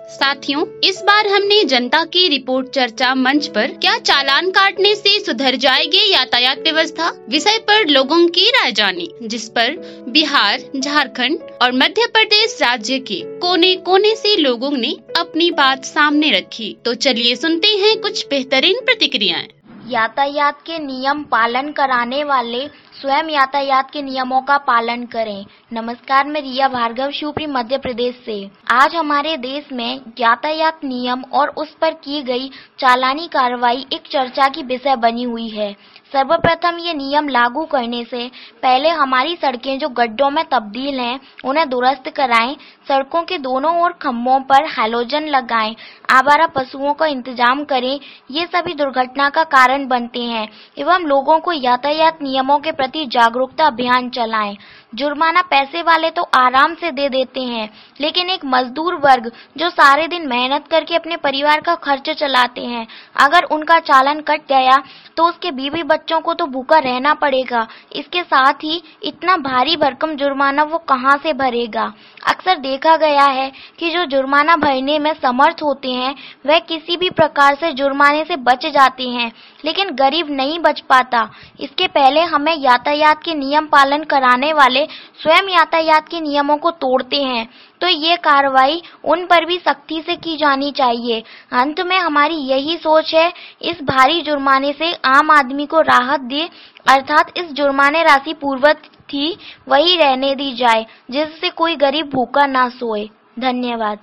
साथियों, इस बार हमने जनता की रिपोर्ट चर्चा मंच पर क्या चालान काटने से सुधर जाएगी यातायात व्यवस्था विषय पर लोगों की राय जानी, जिस पर बिहार, झारखंड और मध्य प्रदेश राज्य के कोने कोने से लोगों ने अपनी बात सामने रखी। तो चलिए सुनते हैं कुछ बेहतरीन प्रतिक्रियाएं। यातायात के नियम पालन कराने वाले स्वयं यातायात के नियमों का पालन करें। नमस्कार, मैं रिया भार्गव, शिवपुरी मध्य प्रदेश से। आज हमारे देश में यातायात नियम और उस पर की गई चालानी कार्रवाई एक चर्चा की विषय बनी हुई है। सर्वप्रथम ये नियम लागू करने से पहले हमारी सड़कें जो गड्ढों में तब्दील हैं, उन्हें दुरुस्त कराएं, सड़कों के दोनों ओर खंभों पर हैलोजन लगाएं, आवारा पशुओं का इंतजाम करें। ये सभी दुर्घटना का कारण बनते हैं एवं लोगों को यातायात नियमों के प्रति जागरूकता अभियान चलाएं। जुर्माना पैसे वाले तो आराम से दे देते हैं, लेकिन एक मजदूर वर्ग जो सारे दिन मेहनत करके अपने परिवार का खर्च चलाते हैं, अगर उनका चालान कट गया तो उसके बीवी बच्चों को तो भूखा रहना पड़ेगा। इसके साथ ही इतना भारी भरकम जुर्माना वो कहां से भरेगा। अक्सर देखा गया है कि जो जुर्माना भरने में समर्थ होते हैं वह किसी भी प्रकार से जुर्माने से बच जाते हैं, लेकिन गरीब नहीं बच पाता। इसके पहले हमें यातायात के नियम पालन कराने वाले स्वयं यातायात के नियमों को तोड़ते हैं, तो ये कार्रवाई उन पर भी सख्ती से की जानी चाहिए। अंत में हमारी यही सोच है, इस भारी जुर्माने से आम आदमी को राहत दे, अर्थात इस जुर्माने राशि पूर्ववत थी वही रहने दी जाए, जिससे कोई गरीब भूखा ना सोए। धन्यवाद।